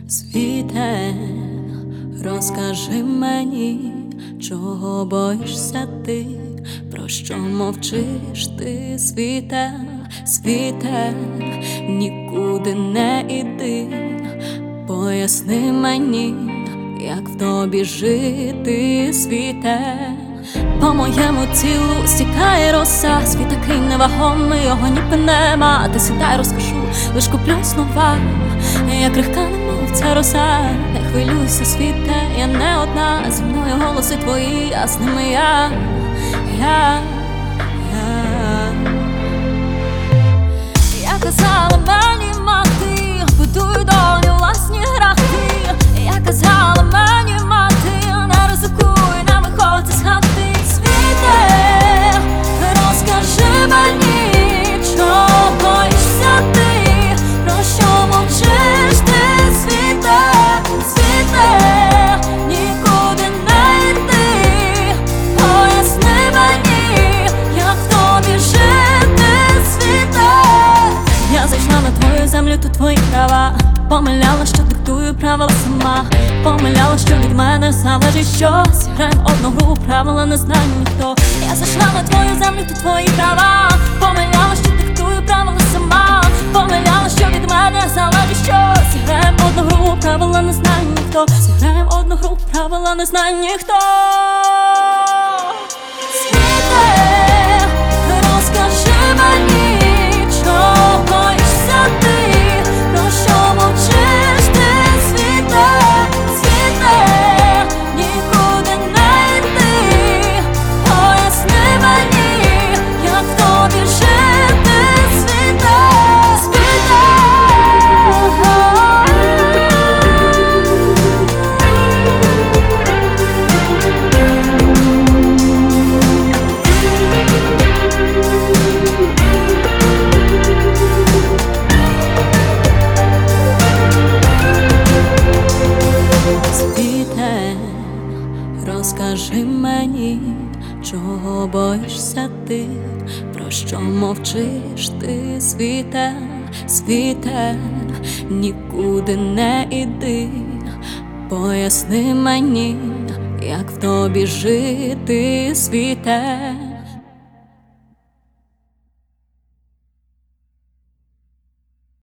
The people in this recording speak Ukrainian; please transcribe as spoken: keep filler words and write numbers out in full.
Світе, розкажи мені, чого боїшся ти, про що мовчиш ти, світе, світе, нікуди не іди, поясни мені, як в тобі жити, світе. По моєму тілу стікає роса, світ такий невагомий, його ніби нема. Ти сідай, розкажу, лиш куплю слова, я крихка, немов ця роса. Не хвилюйся, світе, я не одна, зі мною голоси твої, а з ними я, я, я. Я казала мені мати, будуй долю власні грахи. Я казала мені мати, не ризикуй, не виходь з хати. Розкажи мені, чого боїшся ти, про що мовчиш ти, світе, світе, нікуди не йди, поясни мені, як в тобі жити, світе. Я зайшла на твою землю, тут твої права, помиляла, що диктую правила сама, помиляла, що від мене залежить щось. Граєм одну гру, правила не знає ніхто. Я зайшла на твою землю, тут твої права, помиляла, що диктую правила сама, помиляла, що від мене залежить щось. Граєм одну гру, правила не знає ніхто. Граєм одну гру, правила не знає ніхто. Світе, розкажи мені, чого боїшся ти, про що мовчиш ти, світе, світе, нікуди не йди, поясни мені, як в тобі жити, світе, світе. Світе, розкажи мені, чого боїшся ти, про що мовчиш ти, світе, світе, нікуди не іди, поясни мені, як в тобі жити, світе.